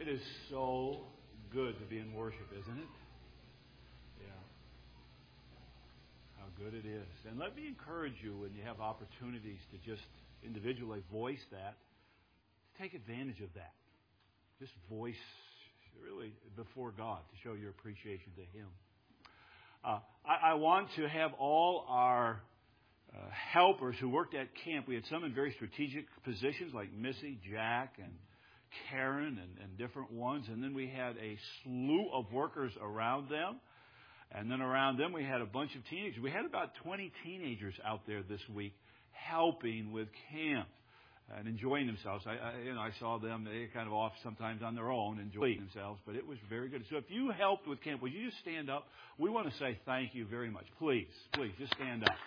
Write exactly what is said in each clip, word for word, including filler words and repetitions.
It is so good to be in worship, isn't it? Yeah. How good it is. And let me encourage you when you have opportunities to just individually voice that, take advantage of that. Just voice really before God to show your appreciation to Him. Uh, I, I want to have all our uh, helpers who worked at camp. We had some in very strategic positions like Missy, Jack, and Karen, and, and different ones. And then we had a slew of workers around them. And then around them we had a bunch of teenagers. We had about twenty teenagers out there this week helping with camp and enjoying themselves. I, I, you know, I saw them, they kind of off sometimes on their own, enjoying themselves, but it was very good. So if you helped with camp, would you just stand up? We want to say thank you very much. Please, please, just stand up.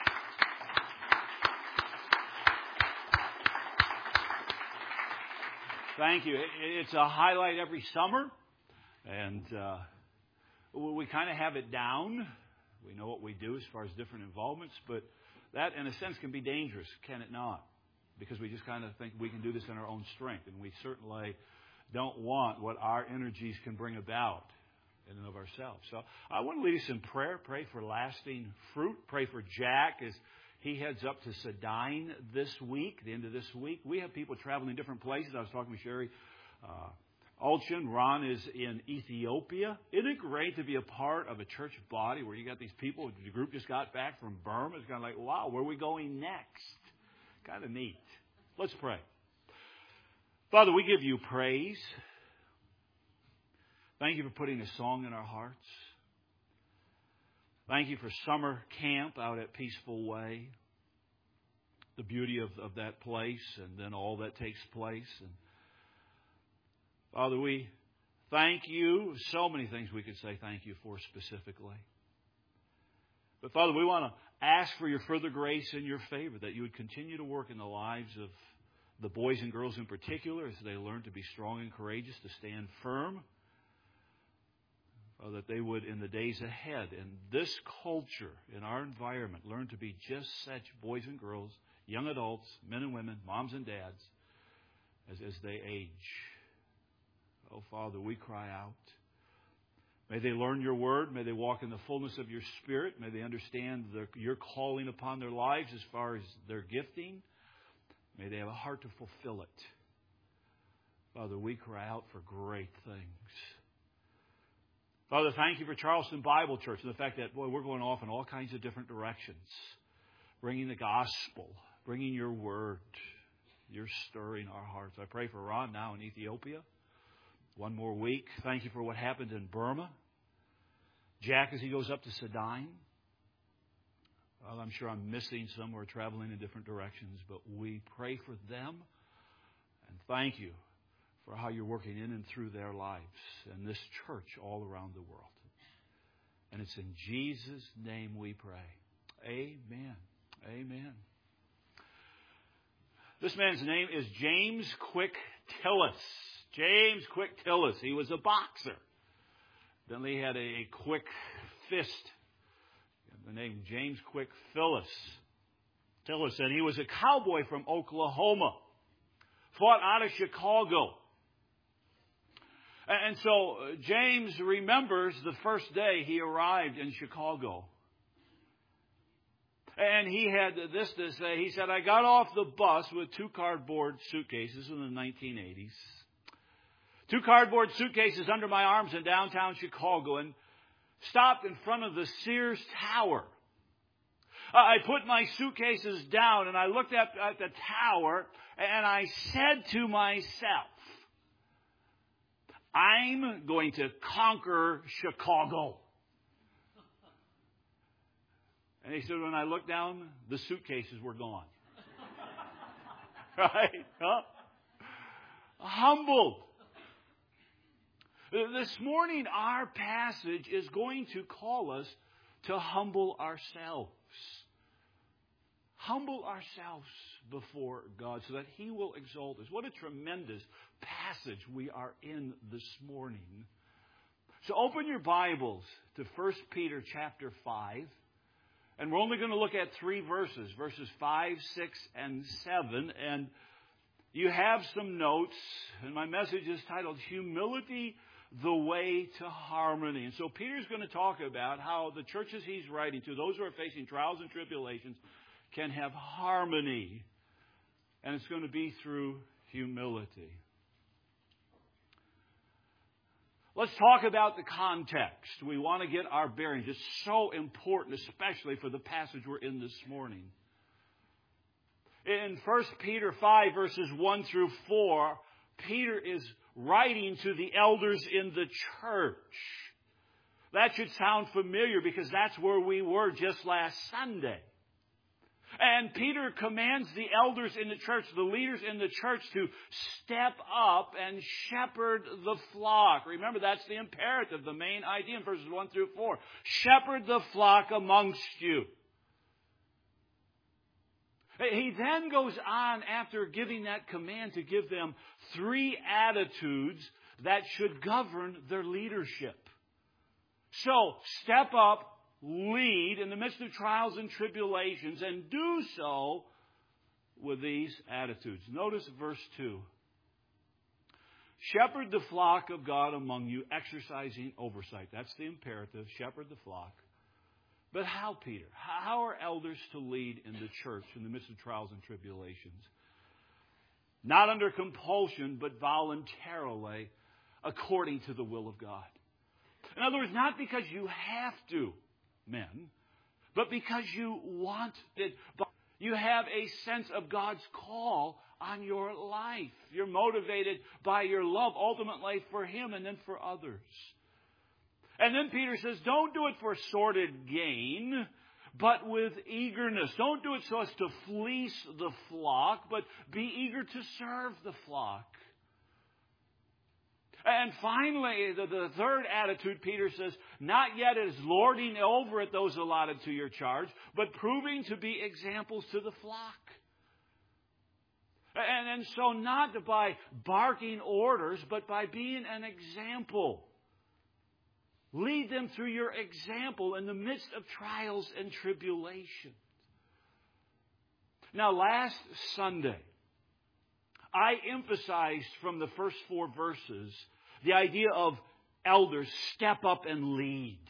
Thank you. It, it's a highlight every summer, and uh, we kind of have it down. We know what we do as far as different involvements, but that, in a sense, can be dangerous, can it not? Because we just kind of think we can do this in our own strength, and we certainly don't want what our energies can bring about in and of ourselves. So I want to lead us in prayer. Pray for lasting fruit. Pray for Jack as he heads up to Sedine this week, the end of this week. We have people traveling different places. I was talking with Sherry uh, Ulchin. Ron is in Ethiopia. Isn't it great to be a part of a church body where you got these people? The group just got back from Burma. It's kind of like, wow, where are we going next? Kind of neat. Let's pray. Father, we give you praise. Thank you for putting a song in our hearts. Thank you for summer camp out at Peaceful Way. The beauty of, of that place and then all that takes place. And Father, we thank you. So many things we could say thank you for specifically. But Father, we want to ask for your further grace and your favor, that you would continue to work in the lives of the boys and girls in particular as they learn to be strong and courageous, to stand firm. Or that they would, in the days ahead, in this culture, in our environment, learn to be just such boys and girls, young adults, men and women, moms and dads, as, as they age. Oh, Father, we cry out. May they learn your word. May they walk in the fullness of your Spirit. May they understand the, your calling upon their lives as far as their gifting. May they have a heart to fulfill it. Father, we cry out for great things. Father, thank you for Charleston Bible Church and the fact that, boy, we're going off in all kinds of different directions. Bringing the gospel, bringing your word. You're stirring our hearts. I pray for Ron now in Ethiopia. One more week. Thank you for what happened in Burma. Jack as he goes up to Sedine. Well, I'm sure I'm missing some who are traveling in different directions, but we pray for them and thank you for how you're working in and through their lives and this church all around the world. And it's in Jesus' name we pray. Amen. Amen. This man's name is James Quick Tillis. James Quick Tillis. He was a boxer. Then he had a quick fist. The name James Quick Phyllis. Tillis. And he was a cowboy from Oklahoma. Fought out of Chicago. And so James remembers the first day he arrived in Chicago. And he had this to say. He said, I got off the bus with two cardboard suitcases in the nineteen eighties. Two cardboard suitcases under my arms in downtown Chicago and stopped in front of the Sears Tower. I put my suitcases down and I looked at, at the tower and I said to myself, I'm going to conquer Chicago. And he said, when I looked down, the suitcases were gone. Right? Huh? Humbled. This morning, our passage is going to call us to humble ourselves. Humble ourselves before God so that He will exalt us. What a tremendous passage we are in this morning. So open your Bibles to First Peter chapter five. And we're only going to look at three verses, verses five, six, and seven. And you have some notes, and my message is titled Humility, the Way to Harmony. And so Peter's going to talk about how the churches he's writing to, those who are facing trials and tribulations, can have harmony. And it's going to be through humility. Let's talk about the context. We want to get our bearings. It's so important, especially for the passage we're in this morning. In First Peter five, verses one through four, Peter is writing to the elders in the church. That should sound familiar because that's where we were just last Sunday. And Peter commands the elders in the church, the leaders in the church, to step up and shepherd the flock. Remember, that's the imperative, the main idea in verses one through four. Shepherd the flock amongst you. He then goes on, after giving that command, to give them three attitudes that should govern their leadership. So, step up, lead in the midst of trials and tribulations, and do so with these attitudes. Notice verse two. Shepherd the flock of God among you, exercising oversight. That's the imperative. Shepherd the flock. But how, Peter? How are elders to lead in the church in the midst of trials and tribulations? Not under compulsion, but voluntarily, according to the will of God. In other words, not because you have to, men, but because you want it. You have a sense of God's call on your life. You're motivated by your love, ultimately for Him and then for others. And then Peter says, don't do it for sordid gain, but with eagerness. Don't do it so as to fleece the flock, but be eager to serve the flock. And finally, the, the third attitude, Peter says, not yet as lording over at those allotted to your charge, but proving to be examples to the flock. And, and so not by barking orders, but by being an example. Lead them through your example in the midst of trials and tribulations. Now, last Sunday, I emphasized from the first four verses the idea of elders step up and lead.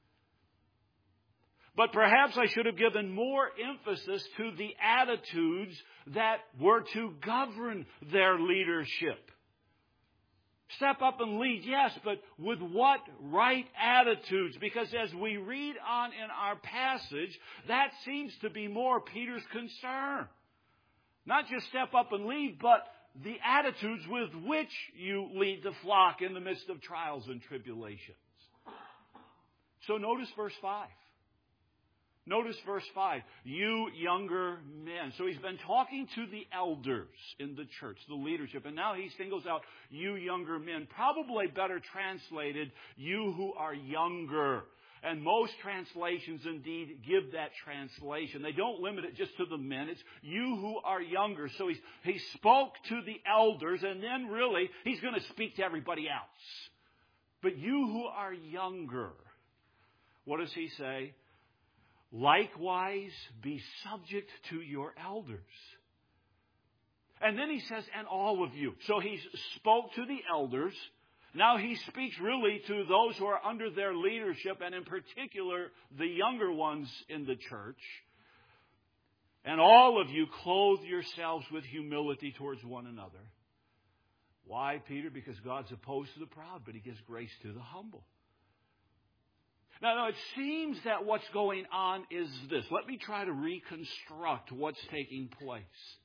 But perhaps I should have given more emphasis to the attitudes that were to govern their leadership. Step up and lead, yes, but with what right attitudes? Because as we read on in our passage, that seems to be more Peter's concern. Not just step up and lead, but the attitudes with which you lead the flock in the midst of trials and tribulations. So notice verse five. Notice verse five. You younger men. So he's been talking to the elders in the church, the leadership. And now he singles out you younger men. Probably better translated, you who are younger. And most translations indeed give that translation. They don't limit it just to the men. It's you who are younger. So he's, he spoke to the elders, and then really he's going to speak to everybody else. But you who are younger, what does he say? Likewise, be subject to your elders. And then he says, and all of you. So he spoke to the elders. Now he speaks really to those who are under their leadership, and in particular, the younger ones in the church. And all of you clothe yourselves with humility towards one another. Why, Peter? Because God's opposed to the proud, but He gives grace to the humble. Now, now, it seems that what's going on is this. Let me try to reconstruct what's taking place.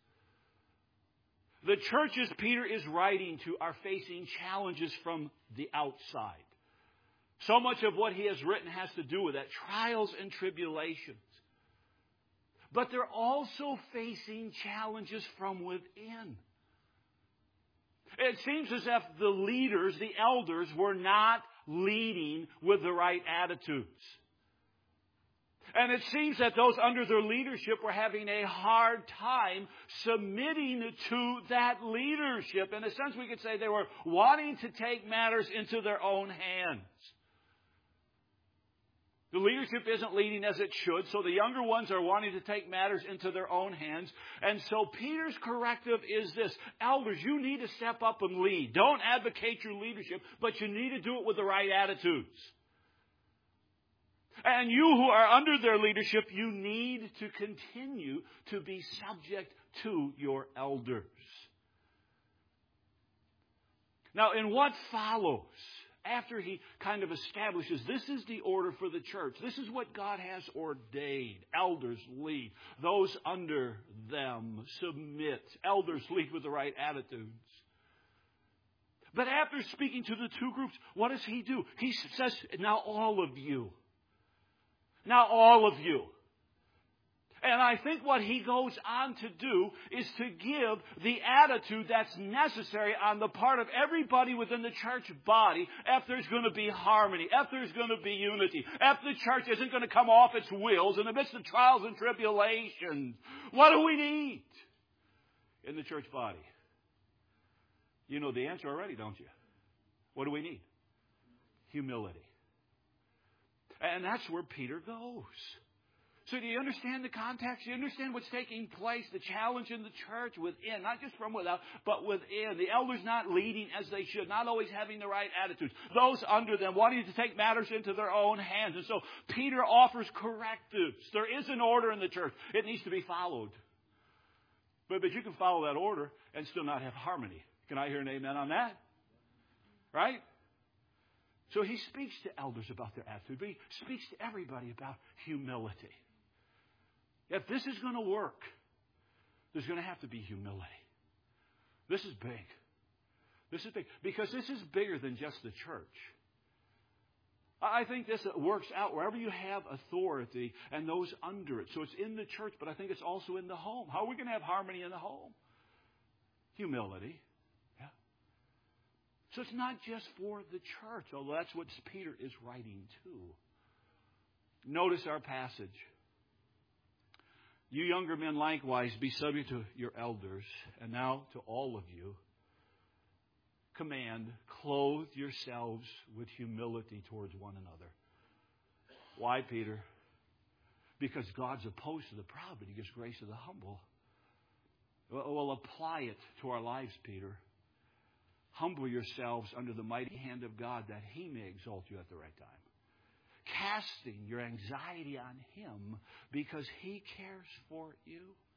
The churches Peter is writing to are facing challenges from the outside. So much of what he has written has to do with that, trials and tribulations. But they're also facing challenges from within. It seems as if the leaders, the elders, were not leading with the right attitudes. And it seems that those under their leadership were having a hard time submitting to that leadership. In a sense, we could say they were wanting to take matters into their own hands. The leadership isn't leading as it should, so the younger ones are wanting to take matters into their own hands. And so Peter's corrective is this. Elders, you need to step up and lead. Don't advocate your leadership, but you need to do it with the right attitudes. And you who are under their leadership, you need to continue to be subject to your elders. Now, in what follows, after he kind of establishes this is the order for the church, this is what God has ordained. Elders lead. Those under them submit. Elders lead with the right attitudes. But after speaking to the two groups, what does he do? He says, now all of you. Now all of you. And I think what he goes on to do is to give the attitude that's necessary on the part of everybody within the church body if there's going to be harmony, if there's going to be unity, if the church isn't going to come off its wheels in the midst of trials and tribulations. What do we need in the church body? You know the answer already, don't you? What do we need? Humility. And that's where Peter goes. So do you understand the context? Do you understand what's taking place? The challenge in the church within, not just from without, but within. The elders not leading as they should, not always having the right attitudes. Those under them wanting to take matters into their own hands. And so Peter offers correctives. There is an order in the church. It needs to be followed. But, but you can follow that order and still not have harmony. Can I hear an amen on that? Right? So he speaks to elders about their attitude, but he speaks to everybody about humility. If this is going to work, there's going to have to be humility. This is big. This is big. Because this is bigger than just the church. I think this works out wherever you have authority and those under it. So it's in the church, but I think it's also in the home. How are we going to have harmony in the home? Humility. Yeah. So it's not just for the church, although that's what Peter is writing to. Notice our passage. You younger men likewise be subject to your elders, and now to all of you. Command, clothe yourselves with humility towards one another. Why, Peter? Because God's opposed to the proud, but He gives grace to the humble. Well, apply it to our lives, Peter. Humble yourselves under the mighty hand of God that He may exalt you at the right time. Casting your anxiety on Him because He cares for you.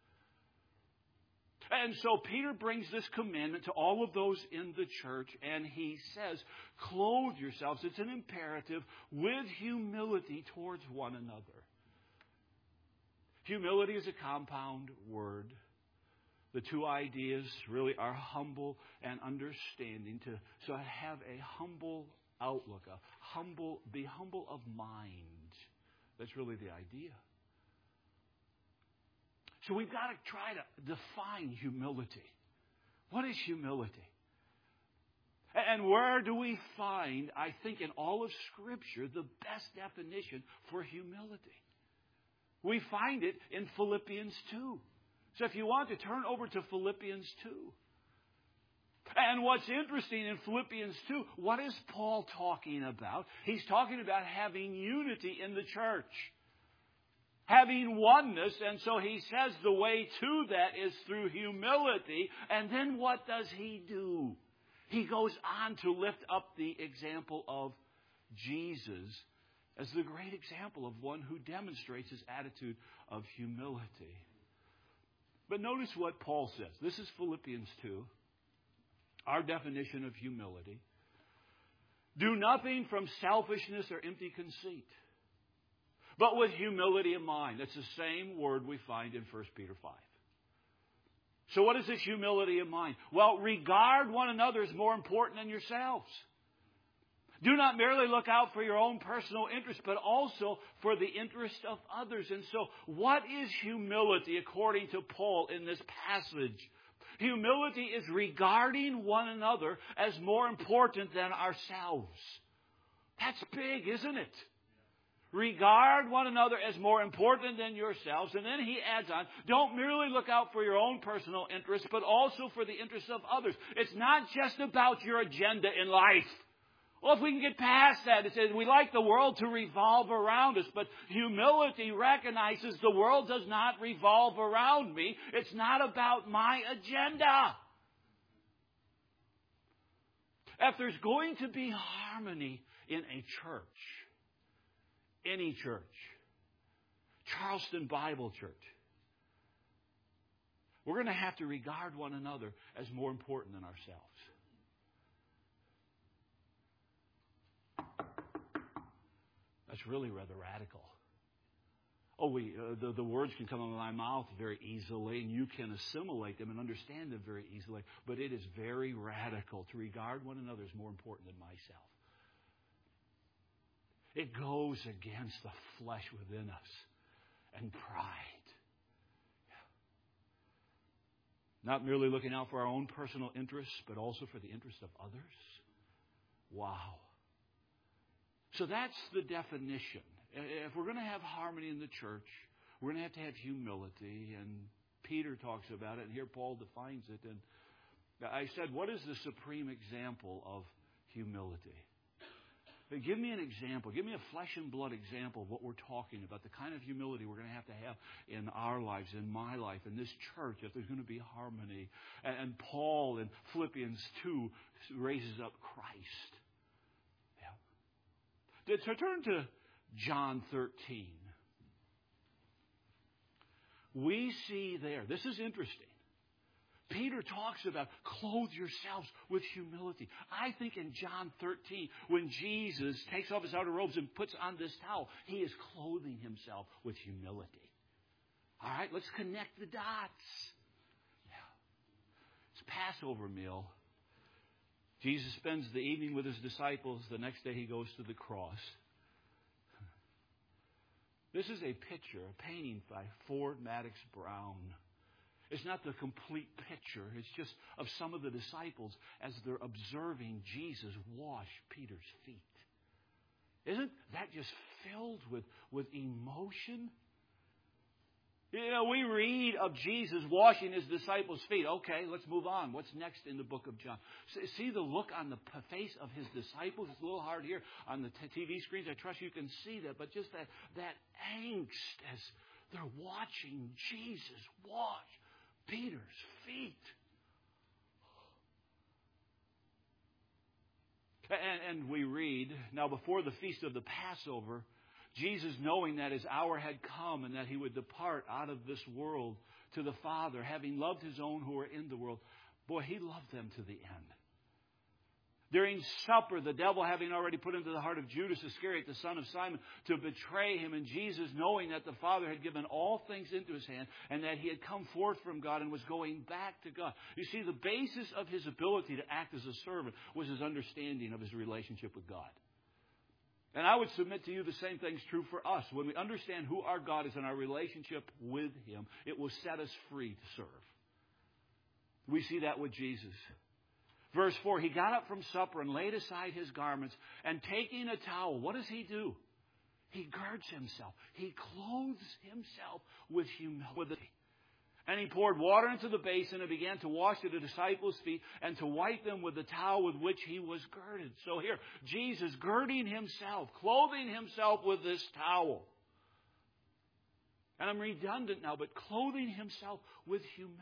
And so Peter brings this commandment to all of those in the church, and he says, clothe yourselves, it's an imperative, with humility towards one another. Humility is a compound word. The two ideas really are humble and understanding. To so have a humble outlook, a humble, be humble of mind. That's really the idea. So we've got to try to define humility. What is humility? And where do we find, I think in all of Scripture, the best definition for humility? We find it in Philippians two. So if you want to turn over to Philippians two. And what's interesting in Philippians two, what is Paul talking about? He's talking about having unity in the church. Having oneness, and so he says the way to that is through humility. And then what does he do? He goes on to lift up the example of Jesus as the great example of one who demonstrates his attitude of humility. But notice what Paul says. This is Philippians two, our definition of humility. Do nothing from selfishness or empty conceit, but with humility in mind. That's the same word we find in First Peter five. So what is this humility in mind? Well, regard one another as more important than yourselves. Do not merely look out for your own personal interest, but also for the interest of others. And so what is humility according to Paul in this passage? Humility is regarding one another as more important than ourselves. That's big, isn't it? Regard one another as more important than yourselves. And then he adds on, don't merely look out for your own personal interests, but also for the interests of others. It's not just about your agenda in life. Well, if we can get past that, it says we like the world to revolve around us, but humility recognizes the world does not revolve around me. It's not about my agenda. If there's going to be harmony in a church, any church, Charleston Bible Church, we're going to have to regard one another as more important than ourselves. That's really rather radical. Oh, we uh, the, the words can come out of my mouth very easily, and you can assimilate them and understand them very easily. But it is very radical to regard one another as more important than myself. It goes against the flesh within us and pride. Not merely looking out for our own personal interests, but also for the interests of others. Wow. So that's the definition. If we're going to have harmony in the church, we're going to have to have humility. And Peter talks about it, and here Paul defines it. And I said, what is the supreme example of humility? Give me an example. Give me a flesh and blood example of what we're talking about, the kind of humility we're going to have to have in our lives, in my life, in this church, if there's going to be harmony. And Paul in Philippians two raises up Christ. To turn to John thirteen, we see there, this is interesting. Peter talks about clothe yourselves with humility. I think in John thirteen, when Jesus takes off his outer robes and puts on this towel, he is clothing himself with humility. All right, let's connect the dots. It's Passover meal. Jesus spends the evening with his disciples. The next day he goes to the cross. This is a picture, a painting by Ford Madox Brown. It's not the complete picture. It's just of some of the disciples as they're observing Jesus wash Peter's feet. Isn't that just filled with, with emotion? You know, we read of Jesus washing his disciples' feet. Okay, let's move on. What's next in the book of John? See the look on the face of his disciples? It's a little hard here on the T V screens. I trust you can see that. But just that, that angst as they're watching Jesus wash Peter's feet. And, and we read, now before the feast of the Passover, Jesus, knowing that his hour had come and that he would depart out of this world to the Father, having loved his own who were in the world, boy, he loved them to the end. During supper, the devil having already put into the heart of Judas Iscariot, the son of Simon, to betray him, and Jesus, knowing that the Father had given all things into his hand and that he had come forth from God and was going back to God. You see, the basis of his ability to act as a servant was his understanding of his relationship with God. And I would submit to you the same thing's true for us. When we understand who our God is and our relationship with him, it will set us free to serve. We see that with Jesus. Verse four, he got up from supper and laid aside his garments, and taking a towel, what does he do? He girds himself. He clothes himself with humility. And he poured water into the basin and began to wash the disciples' feet and to wipe them with the towel with which he was girded. So here, Jesus girding himself, clothing himself with this towel. And I'm redundant now, but clothing himself with humility.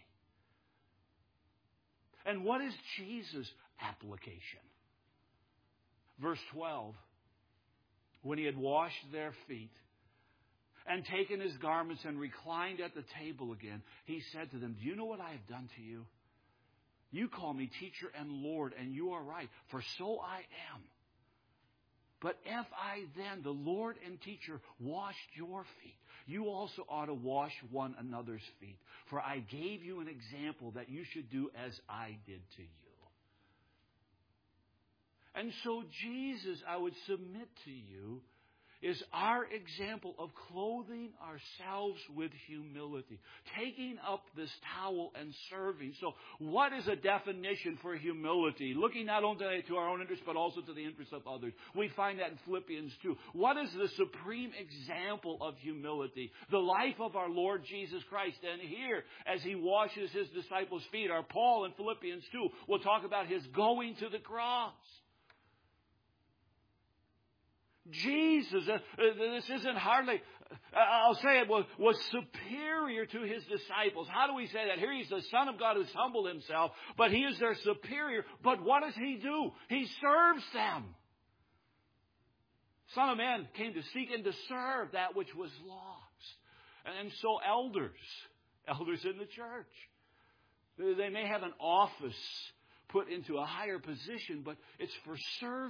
And what is Jesus' application? Verse twelve, when he had washed their feet, and taken his garments and reclined at the table again, he said to them, do you know what I have done to you? You call me teacher and Lord, and you are right, for so I am. But if I then, the Lord and teacher, washed your feet, you also ought to wash one another's feet. For I gave you an example that you should do as I did to you. And so Jesus, I would submit to you, is our example of clothing ourselves with humility, taking up this towel and serving. So what is a definition for humility? Looking not only to our own interests, but also to the interests of others. We find that in Philippians two. What is the supreme example of humility? The life of our Lord Jesus Christ. And here, as he washes his disciples' feet, our Paul in Philippians two will talk about his going to the cross. Jesus, uh, this isn't hardly, I'll say it, was, was superior to his disciples. How do we say that? Here he's the Son of God who's humbled himself, but he is their superior. But what does he do? He serves them. Son of Man came to seek and to serve that which was lost. And so elders, elders in the church, they may have an office put into a higher position, but it's for serving.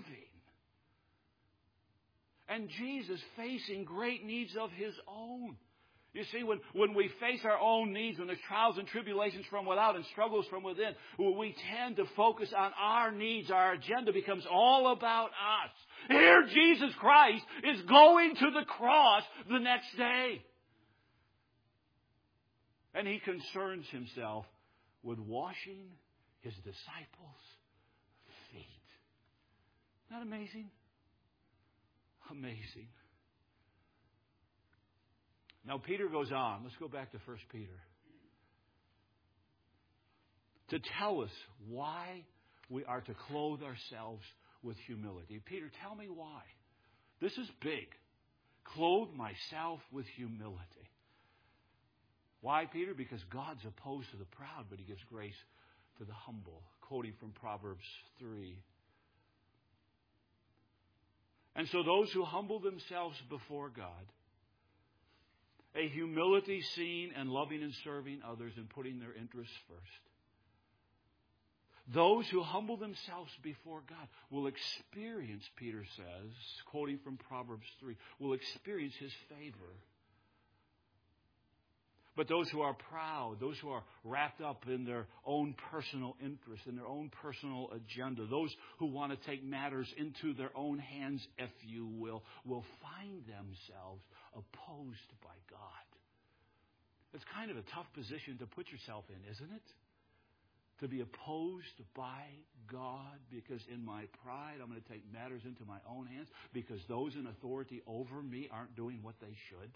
And Jesus facing great needs of his own. You see, when, when we face our own needs, when there's trials and tribulations from without and struggles from within, we tend to focus on our needs. Our agenda becomes all about us. Here, Jesus Christ is going to the cross the next day. And he concerns himself with washing his disciples' feet. Isn't that amazing? Amazing. Now, Peter goes on. Let's go back to First Peter. To tell us why we are to clothe ourselves with humility. Peter, tell me why. This is big. Clothe myself with humility. Why, Peter? Because God's opposed to the proud, but he gives grace to the humble. Quoting from Proverbs three. And so those who humble themselves before God, a humility seen and loving and serving others and putting their interests first. Those who humble themselves before God will experience, Peter says, quoting from Proverbs three, will experience his favor. But those who are proud, those who are wrapped up in their own personal interest, in their own personal agenda, those who want to take matters into their own hands, if you will, will find themselves opposed by God. It's kind of a tough position to put yourself in, isn't it? To be opposed by God because in my pride I'm going to take matters into my own hands because those in authority over me aren't doing what they should.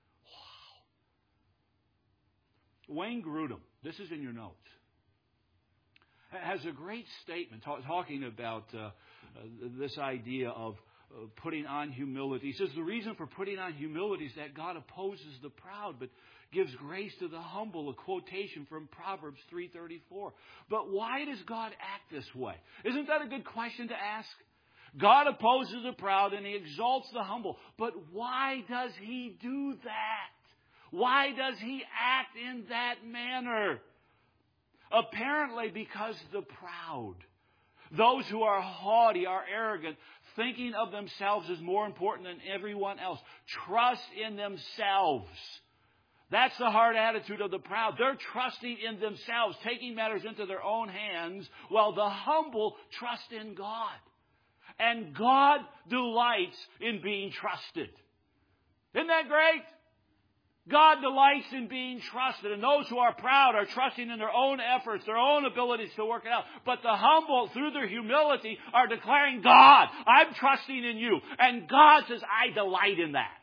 Wayne Grudem, this is in your notes, has a great statement talk, talking about uh, uh, this idea of uh, putting on humility. He says the reason for putting on humility is that God opposes the proud but gives grace to the humble, a quotation from Proverbs three thirty-four. But why does God act this way? Isn't that a good question to ask? God opposes the proud and he exalts the humble. But why does he do that? Why does he act in that manner? Apparently because the proud, those who are haughty, are arrogant, thinking of themselves as more important than everyone else, trust in themselves. That's the hard attitude of the proud. They're trusting in themselves, taking matters into their own hands, while the humble trust in God. And God delights in being trusted. Isn't that great? God delights in being trusted. And those who are proud are trusting in their own efforts, their own abilities to work it out. But the humble, through their humility, are declaring, God, I'm trusting in you. And God says, I delight in that.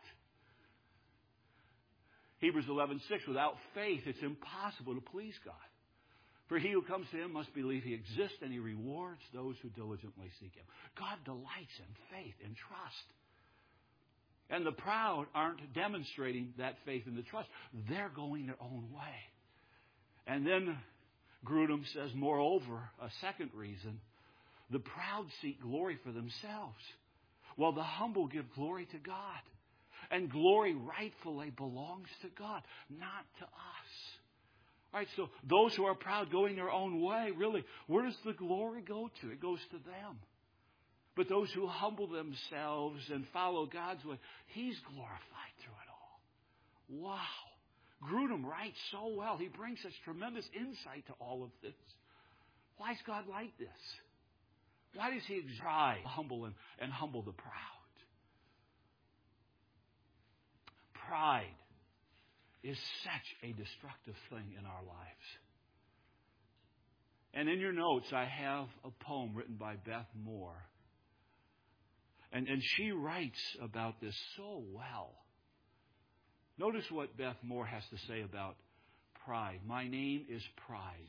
Hebrews eleven six, without faith it's impossible to please God. For he who comes to him must believe he exists and he rewards those who diligently seek him. God delights in faith and trust. And the proud aren't demonstrating that faith and the trust. They're going their own way. And then Grudem says, moreover, a second reason, the proud seek glory for themselves, while the humble give glory to God. And glory rightfully belongs to God, not to us. All right, so those who are proud going their own way, really, where does the glory go to? It goes to them. But those who humble themselves and follow God's way, he's glorified through it all. Wow. Grudem writes so well. He brings such tremendous insight to all of this. Why is God like this? Why does he try to humble and, and humble the proud? Pride is such a destructive thing in our lives. And in your notes, I have a poem written by Beth Moore. And, and she writes about this so well. Notice what Beth Moore has to say about pride. My name is pride.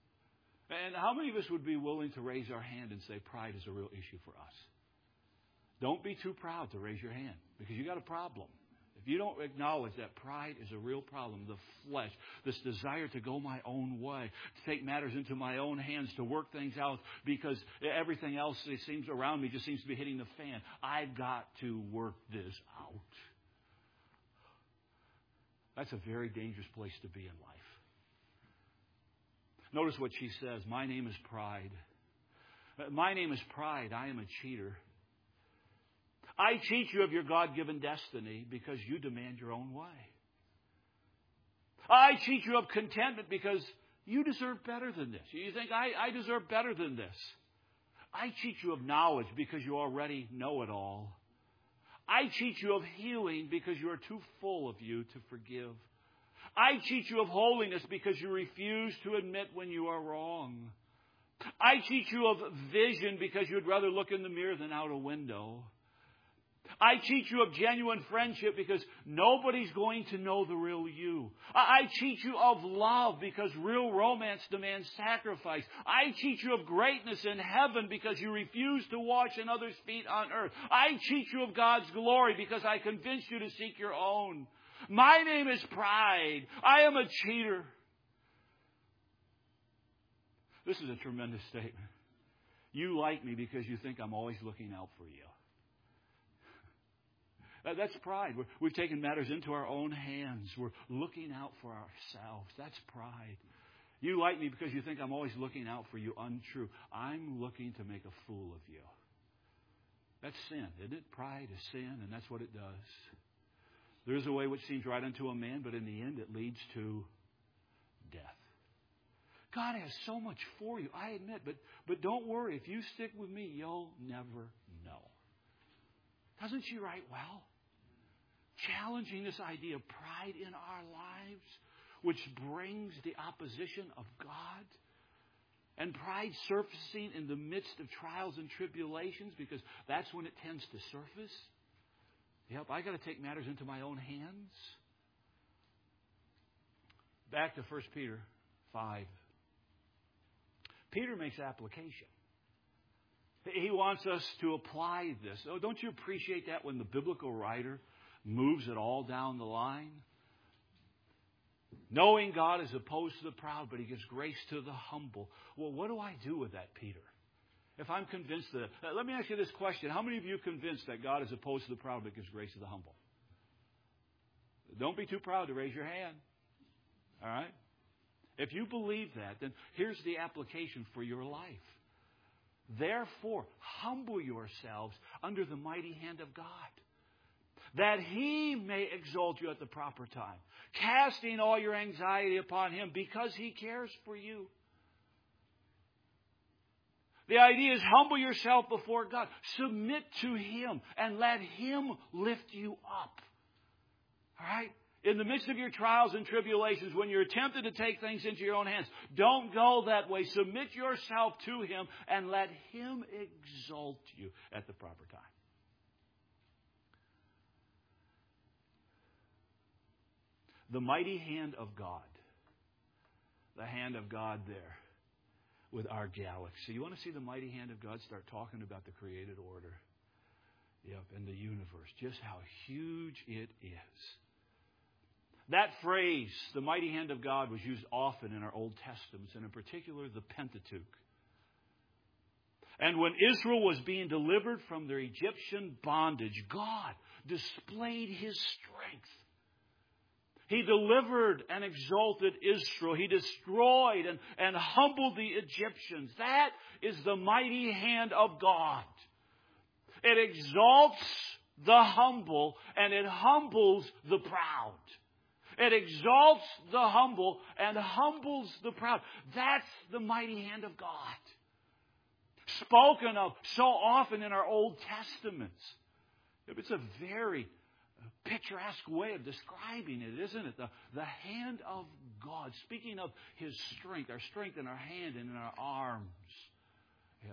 And how many of us would be willing to raise our hand and say pride is a real issue for us? Don't be too proud to raise your hand because you got a problem. If you don't acknowledge that pride is a real problem, the flesh, this desire to go my own way, to take matters into my own hands, to work things out because everything else it seems around me just seems to be hitting the fan. I've got to work this out. That's a very dangerous place to be in life. Notice what she says. My name is pride. My name is pride. I am a cheater. I cheat you of your God-given destiny because you demand your own way. I cheat you of contentment because you deserve better than this. You think, I, I deserve better than this. I cheat you of knowledge because you already know it all. I cheat you of healing because you are too full of you to forgive. I cheat you of holiness because you refuse to admit when you are wrong. I cheat you of vision because you'd rather look in the mirror than out a window. I cheat you of genuine friendship because nobody's going to know the real you. I cheat you of love because real romance demands sacrifice. I cheat you of greatness in heaven because you refuse to wash another's feet on earth. I cheat you of God's glory because I convinced you to seek your own. My name is pride. I am a cheater. This is a tremendous statement. You like me because you think I'm always looking out for you. That's pride. We're, we've taken matters into our own hands. We're looking out for ourselves. That's pride. You like me because you think I'm always looking out for you. Untrue. I'm looking to make a fool of you. That's sin, isn't it? Pride is sin, and that's what it does. There is a way which seems right unto a man, but in the end it leads to death. God has so much for you, I admit, but, but don't worry. If you stick with me, you'll never know. Doesn't she write well? Challenging this idea of pride in our lives, which brings the opposition of God. And pride surfacing in the midst of trials and tribulations, because that's when it tends to surface. Yep, I got to take matters into my own hands. Back to First Peter five. Peter makes application. He wants us to apply this. Oh, don't you appreciate that when the biblical writer moves it all down the line? Knowing God is opposed to the proud, but He gives grace to the humble. Well, what do I do with that, Peter? If I'm convinced that... Uh, let me ask you this question. How many of you are convinced that God is opposed to the proud, but gives grace to the humble? Don't be too proud to raise your hand. All right? If you believe that, then here's the application for your life. Therefore, humble yourselves under the mighty hand of God, that He may exalt you at the proper time, casting all your anxiety upon Him because He cares for you. The idea is humble yourself before God. Submit to Him and let Him lift you up. All right? In the midst of your trials and tribulations, when you're tempted to take things into your own hands, don't go that way. Submit yourself to Him and let Him exalt you at the proper time. The mighty hand of God. The hand of God there with our galaxy. You want to see the mighty hand of God? Start talking about the created order. Yep, and the universe. Just how huge it is. That phrase, the mighty hand of God, was used often in our Old Testaments, and in particular the Pentateuch. And when Israel was being delivered from their Egyptian bondage, God displayed His strength. He delivered and exalted Israel. He destroyed and, and humbled the Egyptians. That is the mighty hand of God. It exalts the humble and it humbles the proud. It exalts the humble and humbles the proud. That's the mighty hand of God. Spoken of so often in our Old Testaments. It's a very picturesque way of describing it, isn't it? The, the hand of God. Speaking of His strength, our strength in our hand and in our arms. Yeah.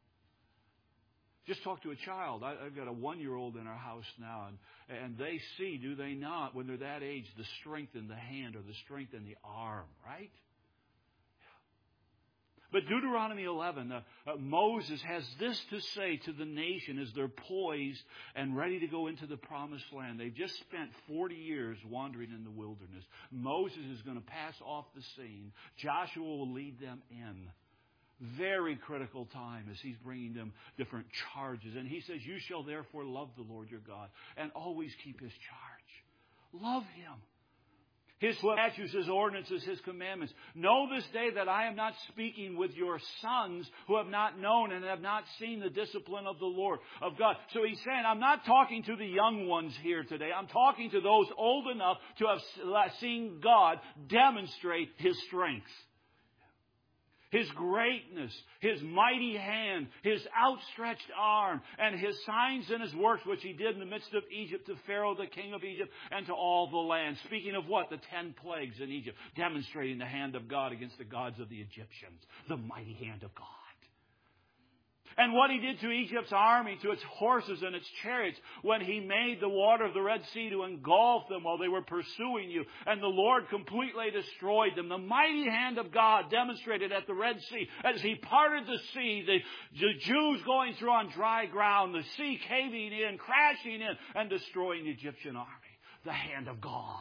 Just talk to a child. I, I've got a one-year-old in our house now, and, and they see, do they not, when they're that age, the strength in the hand or the strength in the arm, right? But Deuteronomy eleven, uh, uh, Moses has this to say to the nation as they're poised and ready to go into the promised land. They've just spent forty years wandering in the wilderness. Moses is going to pass off the scene. Joshua will lead them in. Very critical time as he's bringing them different charges. And he says, you shall therefore love the Lord your God and always keep His charge. Love Him. His statutes, His ordinances, His commandments. Know this day that I am not speaking with your sons who have not known and have not seen the discipline of the Lord, of God. So He's saying, I'm not talking to the young ones here today. I'm talking to those old enough to have seen God demonstrate His strength. His greatness, His mighty hand, His outstretched arm, and His signs and His works, which He did in the midst of Egypt to Pharaoh, the king of Egypt, and to all the land. Speaking of what? The ten plagues in Egypt, demonstrating the hand of God against the gods of the Egyptians. The mighty hand of God. And what He did to Egypt's army, to its horses and its chariots, when He made the water of the Red Sea to engulf them while they were pursuing you. And the Lord completely destroyed them. The mighty hand of God demonstrated at the Red Sea. As He parted the sea, the, the Jews going through on dry ground, the sea caving in, crashing in, and destroying the Egyptian army. The hand of God.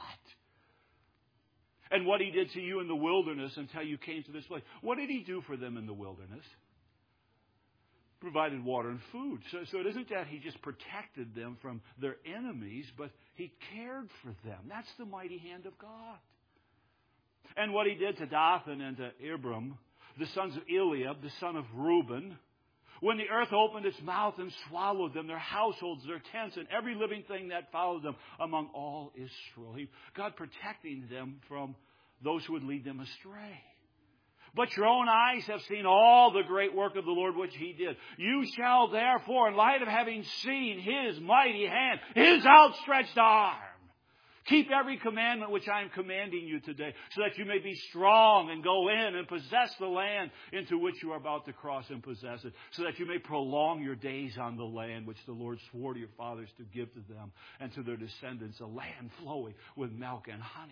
And what He did to you in the wilderness until you came to this place. What did He do for them in the wilderness? Provided water and food. So, so it isn't that He just protected them from their enemies, but He cared for them. That's the mighty hand of God. And what He did to Dathan and to Abiram, the sons of Eliab, the son of Reuben, when the earth opened its mouth and swallowed them, their households, their tents, and every living thing that followed them among all Israel. He, God protecting them from those who would lead them astray. But your own eyes have seen all the great work of the Lord which He did. You shall therefore, in light of having seen His mighty hand, His outstretched arm, keep every commandment which I am commanding you today, so that you may be strong and go in and possess the land into which you are about to cross and possess it, so that you may prolong your days on the land which the Lord swore to your fathers to give to them and to their descendants, a land flowing with milk and honey.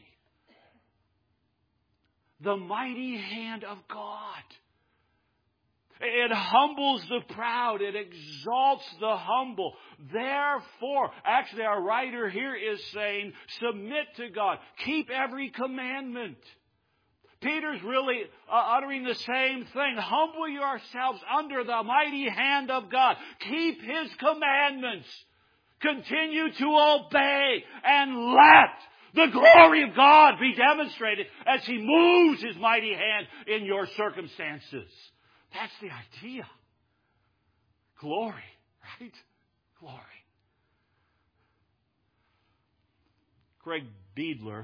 The mighty hand of God. It humbles the proud. It exalts the humble. Therefore, actually our writer here is saying, submit to God. Keep every commandment. Peter's really uh, uttering the same thing. Humble yourselves under the mighty hand of God. Keep His commandments. Continue to obey and let the glory of God be demonstrated as He moves His mighty hand in your circumstances. That's the idea. Glory, right? Glory. Craig Beadler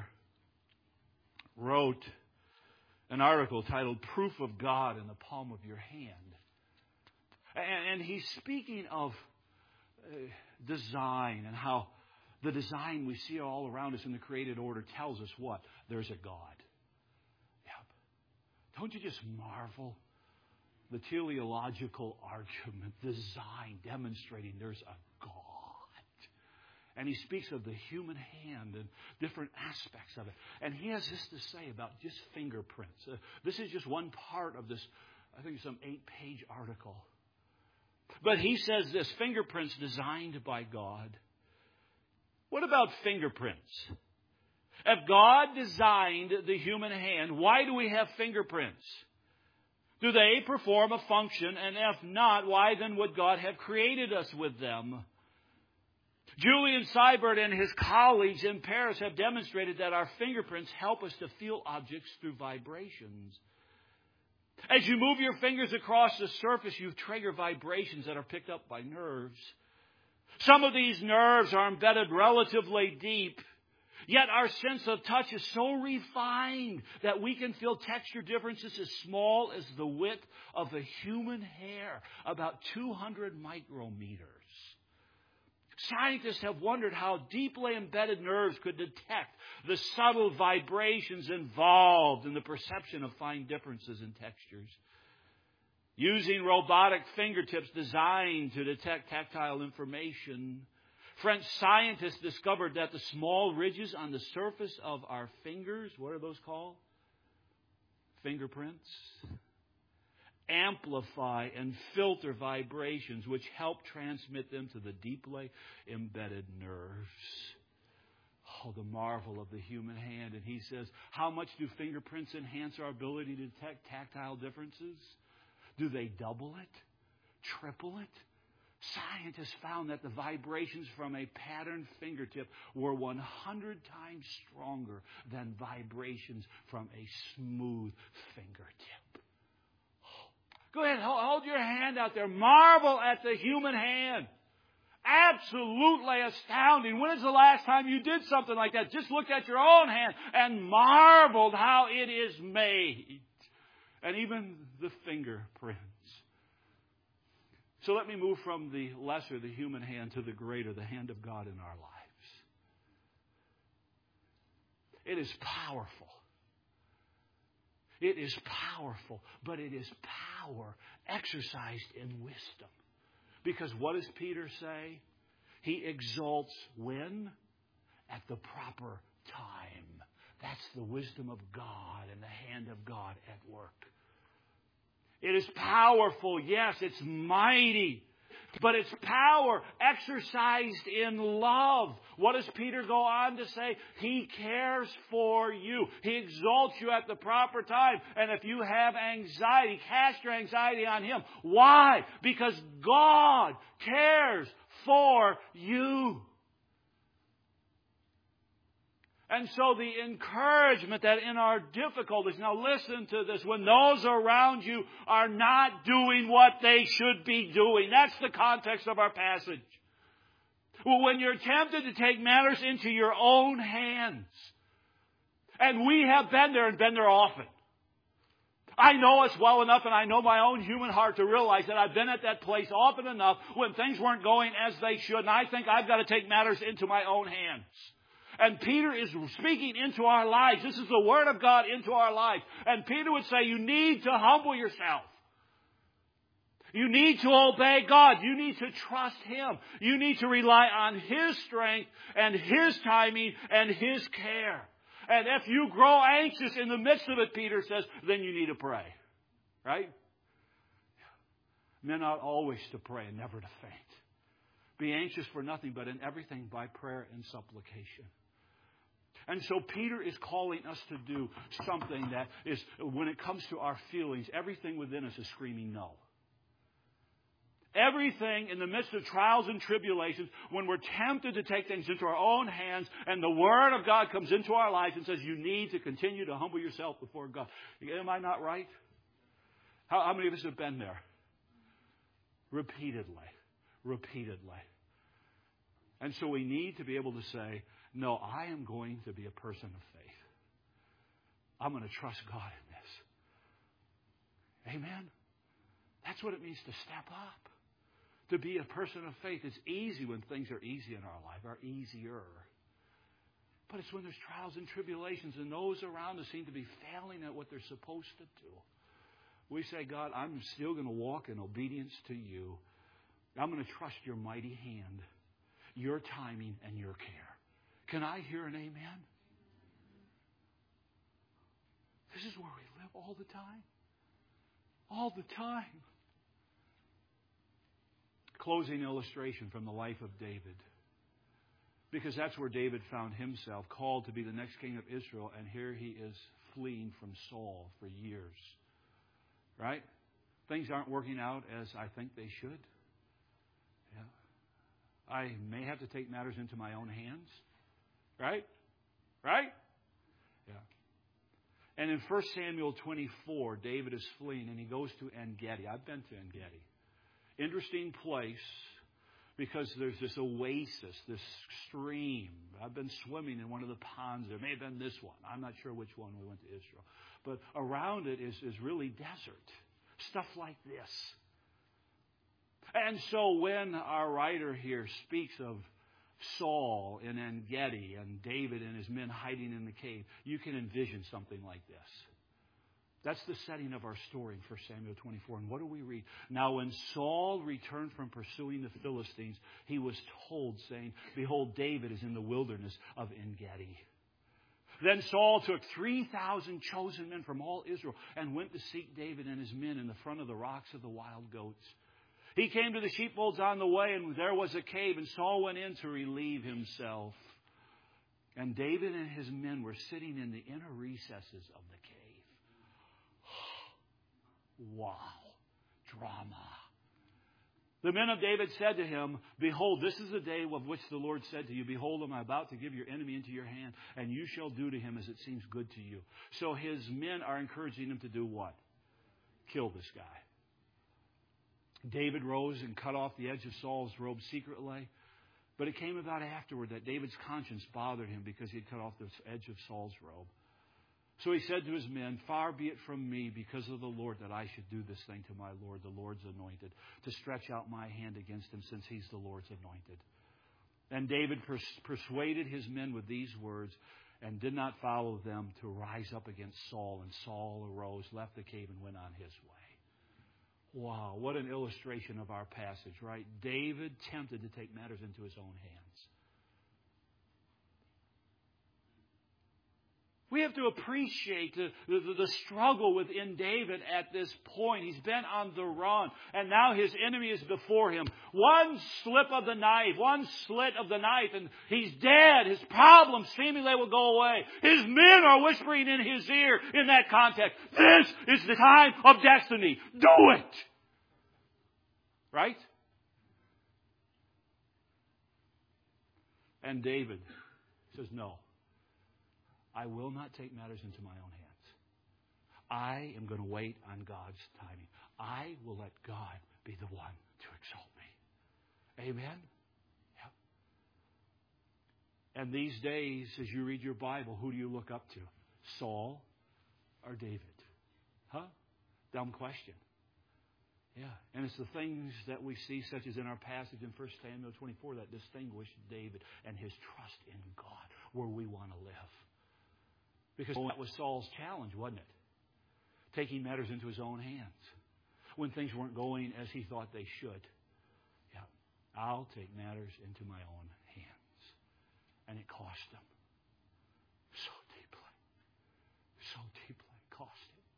wrote an article titled Proof of God in the Palm of Your Hand. And, and he's speaking of uh, design and how the design we see all around us in the created order tells us what? There's a God. Yep. Don't you just marvel? The teleological argument, design, demonstrating there's a God. And he speaks of the human hand and different aspects of it. And he has this to say about just fingerprints. Uh, this is just one part of this, I think, some eight-page article. But he says this, fingerprints designed by God. What about fingerprints? If God designed the human hand, why do we have fingerprints? Do they perform a function? And if not, why then would God have created us with them? Julian Seibert and his colleagues in Paris have demonstrated that our fingerprints help us to feel objects through vibrations. As you move your fingers across the surface, you trigger vibrations that are picked up by nerves. Some of these nerves are embedded relatively deep. Yet our sense of touch is so refined that we can feel texture differences as small as the width of a human hair, about two hundred micrometers. Scientists have wondered how deeply embedded nerves could detect the subtle vibrations involved in the perception of fine differences in textures. Using robotic fingertips designed to detect tactile information, French scientists discovered that the small ridges on the surface of our fingers, what are those called? Fingerprints. amplify and filter vibrations which help transmit them to the deeply embedded nerves. Oh, the marvel of the human hand. And he says, how much do fingerprints enhance our ability to detect tactile differences? Do they double it? Triple it? Scientists found that the vibrations from a patterned fingertip were one hundred times stronger than vibrations from a smooth fingertip. Go ahead, hold your hand out there. Marvel at the human hand. Absolutely astounding. When is the last time you did something like that? Just looked at your own hand and marveled how it is made. And even the fingerprints. So let me move from the lesser, the human hand, to the greater, the hand of God in our lives. It is powerful. It is powerful, but it is power exercised in wisdom. Because what does Peter say? He exalts when? At the proper time. That's the wisdom of God and the hand of God at work. It is powerful, yes, it's mighty, but it's power exercised in love. What does Peter go on to say? He cares for you. He exalts you at the proper time. And if you have anxiety, cast your anxiety on Him. Why? Because God cares for you. And so the encouragement that in our difficulties, now listen to this, when those around you are not doing what they should be doing. That's the context of our passage. Well, when you're tempted to take matters into your own hands. And we have been there and been there often. I know us well enough, and I know my own human heart to realize that I've been at that place often enough when things weren't going as they should. And I think I've got to take matters into my own hands. And Peter is speaking into our lives. This is the Word of God into our lives. And Peter would say, you need to humble yourself. You need to obey God. You need to trust Him. You need to rely on His strength and His timing and His care. And if you grow anxious in the midst of it, Peter says, then you need to pray. Right? Men ought always to pray and never to faint. Be anxious for nothing, but in everything by prayer and supplication. And so Peter is calling us to do something that is, when it comes to our feelings, everything within us is screaming no. Everything in the midst of trials and tribulations, when we're tempted to take things into our own hands and the Word of God comes into our lives and says, you need to continue to humble yourself before God. Am I not right? How, how many of us have been there? Repeatedly. Repeatedly. And so we need to be able to say, no, I am going to be a person of faith. I'm going to trust God in this. Amen? That's what it means to step up. To be a person of faith. It's easy when things are easy in our life, or easier. But it's when there's trials and tribulations and those around us seem to be failing at what they're supposed to do. We say, God, I'm still going to walk in obedience to you. I'm going to trust your mighty hand, your timing, and your care. Can I hear an amen? This is where we live all the time. All the time. Closing illustration from the life of David. Because that's where David found himself, called to be the next king of Israel, and here he is fleeing from Saul for years. Right? Things aren't working out as I think they should. Yeah. I may have to take matters into my own hands. Right? Right? Yeah. And in First Samuel twenty-four, David is fleeing and he goes to En-Gedi. I've been to En-Gedi. Interesting place because there's this oasis, this stream. I've been swimming in one of the ponds. There may have been this one. I'm not sure which one we went to Israel. But around it is, is really desert. Stuff like this. And so when our writer here speaks of Saul in En-Gedi and David and his men hiding in the cave, you can envision something like this. That's the setting of our story in First Samuel twenty-four. And what do we read? Now when Saul returned from pursuing the Philistines, he was told, saying, behold, David is in the wilderness of En-Gedi. Then Saul took three thousand chosen men from all Israel and went to seek David and his men in the front of the rocks of the wild goats. He came to the sheepfolds on the way, and there was a cave, and Saul went in to relieve himself. And David and his men were sitting in the inner recesses of the cave. Wow. Drama. The men of David said to him, Behold, this is the day of which the Lord said to you, Behold, I am about to give your enemy into your hand, and you shall do to him as it seems good to you. So his men are encouraging him to do what? Kill this guy. David rose and cut off the edge of Saul's robe secretly. But it came about afterward that David's conscience bothered him because he had cut off the edge of Saul's robe. So he said to his men, Far be it from me, because of the Lord, that I should do this thing to my Lord, the Lord's anointed, to stretch out my hand against him, since he's the Lord's anointed. And David pers- persuaded his men with these words, and did not follow them to rise up against Saul. And Saul arose, left the cave, and went on his way. Wow, what an illustration of our passage, right? David tempted to take matters into his own hands. We have to appreciate the, the, the struggle within David at this point. He's been on the run, and now his enemy is before him. One slip of the knife, one slit of the knife, and he's dead. His problems seemingly will go away. His men are whispering in his ear in that context, This is the time of destiny. Do it! Right? And David says, No. I will not take matters into my own hands. I am going to wait on God's timing. I will let God be the one to exalt me. Amen? Yeah. And these days, as you read your Bible, who do you look up to? Saul or David? Huh? Dumb question. Yeah. And it's the things that we see, such as in our passage in First Samuel twenty-four, that distinguished David and his trust in God, where we want to live. Because that was Saul's challenge, wasn't it? Taking matters into his own hands. When things weren't going as he thought they should. Yeah, I'll take matters into my own hands. And it cost him. So deeply. So deeply. It cost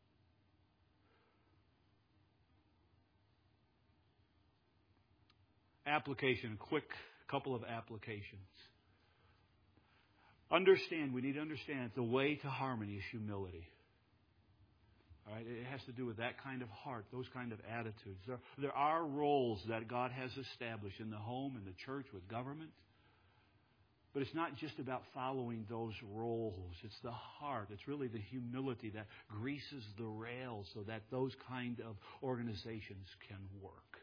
him. Application. A quick couple of applications. Understand, we need to understand the way to harmony is humility. All right, it has to do with that kind of heart, those kind of attitudes. There, there are roles that God has established in the home, in the church, with government. But it's not just about following those roles. It's the heart. It's really the humility that greases the rails so that those kind of organizations can work.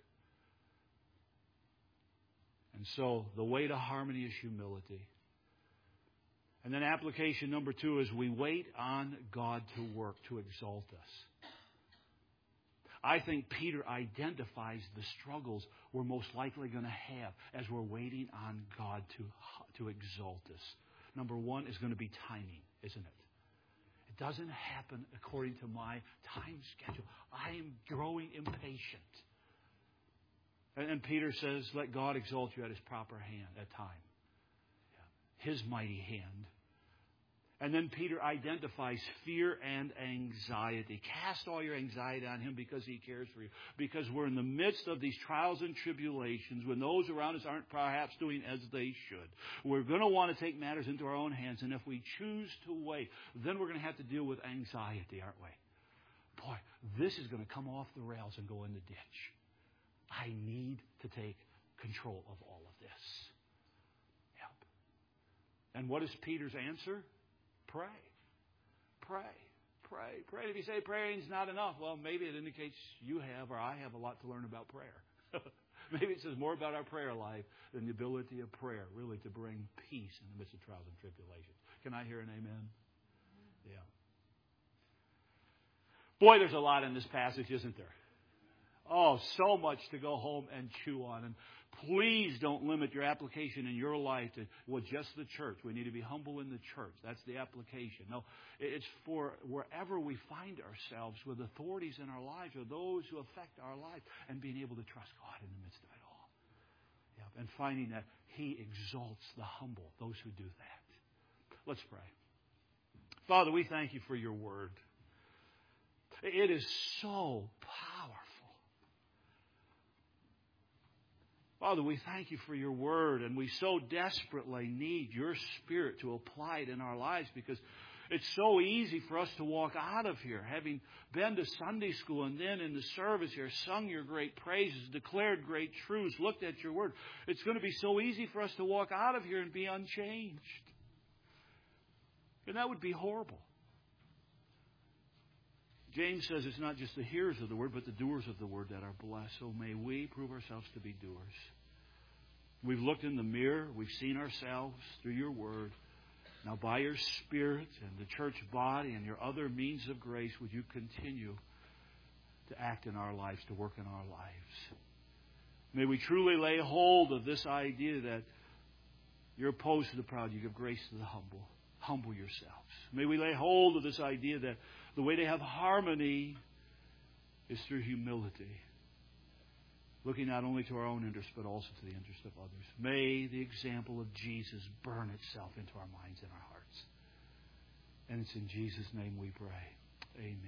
And so the way to harmony is humility. And then application number two is we wait on God to work, to exalt us. I think Peter identifies the struggles we're most likely going to have as we're waiting on God to, to exalt us. Number one is going to be timing, isn't it? It doesn't happen according to my time schedule. I am growing impatient. And, and Peter says, let God exalt you at His proper hand, at time. His mighty hand. And then Peter identifies fear and anxiety. Cast all your anxiety on Him because He cares for you. Because we're in the midst of these trials and tribulations when those around us aren't perhaps doing as they should. We're going to want to take matters into our own hands. And if we choose to wait, then we're going to have to deal with anxiety, aren't we? Boy, this is going to come off the rails and go in the ditch. I need to take control of all of this. And what is Peter's answer? Pray. Pray. Pray. Pray. If you say praying is not enough, well, maybe it indicates you have or I have a lot to learn about prayer. Maybe it says more about our prayer life than the ability of prayer, really, to bring peace in the midst of trials and tribulations. Can I hear an amen? Yeah. Boy, there's a lot in this passage, isn't there? Oh, so much to go home and chew on. And please don't limit your application in your life to, well, just the church. We need to be humble in the church. That's the application. No, it's for wherever we find ourselves with authorities in our lives or those who affect our life and being able to trust God in the midst of it all. Yeah, and finding that He exalts the humble, those who do that. Let's pray. Father, we thank you for your word. It is so powerful. Father, we thank you for your word, and we so desperately need your Spirit to apply it in our lives, because it's so easy for us to walk out of here, having been to Sunday school and then in the service here, sung your great praises, declared great truths, looked at your word. It's going to be so easy for us to walk out of here and be unchanged. And that would be horrible. James says it's not just the hearers of the word, but the doers of the word that are blessed. So may we prove ourselves to be doers. We've looked in the mirror. We've seen ourselves through your word. Now, by your Spirit and the church body and your other means of grace, would you continue to act in our lives, to work in our lives? May we truly lay hold of this idea that you're opposed to the proud, you give grace to the humble. Humble yourselves. May we lay hold of this idea that the way to have harmony is through humility, looking not only to our own interest, but also to the interest of others. May the example of Jesus burn itself into our minds and our hearts. And it's in Jesus' name we pray. Amen.